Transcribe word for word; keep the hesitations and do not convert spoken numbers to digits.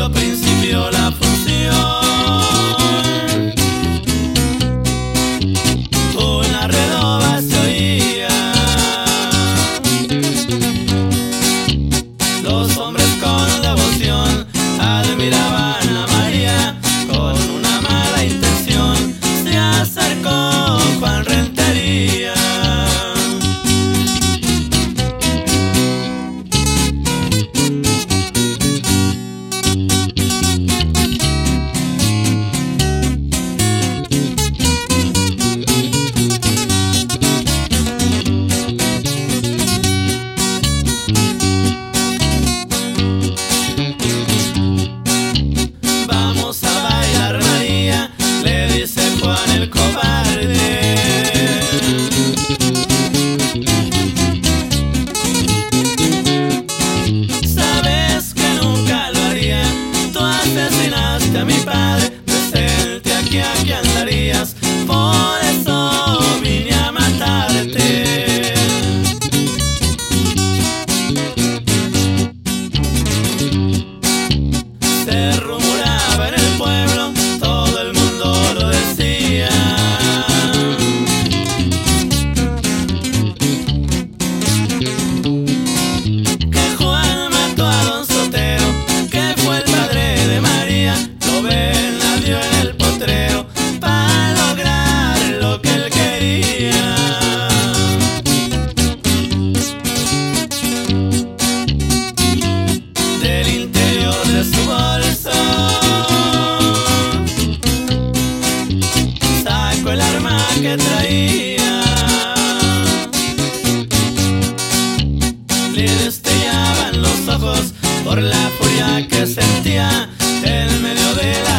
dio principio la función. Una redoba se oía. Los hombres con devoción admiraban a María. Con una mala intención se acercó Juan Rentería. Vamos a bailar, María, le dice Juan el cobarde. Sabes que nunca lo haría, tú asesinaste a mi padre, presente aquí, aquí andarías, por eso vine a matarte. Se rumoraba en el pueblo, todo el mundo lo decía, que Juan mató a Don Sotero, que fue el padre de María. Lo ven, la dio en el potrero, para lograr lo que él quería. Del interior de su bolso sacó el arma que traía. Le destellaban los ojos por la furia que sentía en medio de la